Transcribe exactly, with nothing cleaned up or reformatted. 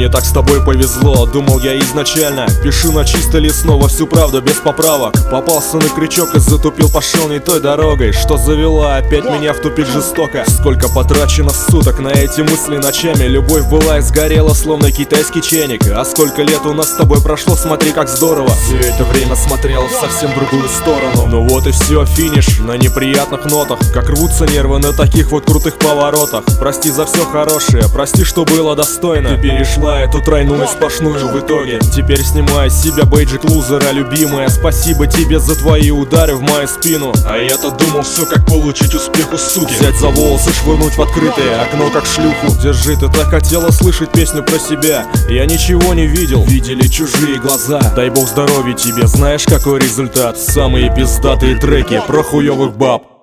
мне так с тобой повезло. Думал я изначально, пишу на чисто лесного всю правду без поправок. Попался на крючок и затупил, пошел не той дорогой, что завела опять меня в тупик жестоко. Сколько потрачено суток на эти мысли ночами. Любовь была и сгорела, словно китайский чайник. А сколько лет у нас с тобой прошло, смотри как здорово. Все это время смотрел в совсем другую сторону. Ну вот и все, финиш на неприятных нотах. Как рвутся нервы на таких вот крутых поворотах. Прости за все хорошее, прости, что было достойно. Ты перешла эту тройную сплошную в итоге. Теперь снимай с себя бейджик лузера, любимая. Спасибо тебе за твои удары в мою спину. А я-то думал все, как получить успех у суки. Взять за волосы, швырнуть в открытое окно, как шлюху. Держи, ты так хотела слышать песню про себя. Я ничего не видел, видели чужие глаза. Дай бог здоровья тебе, знаешь какой результат? Самые пиздатые треки про хуёвых баб.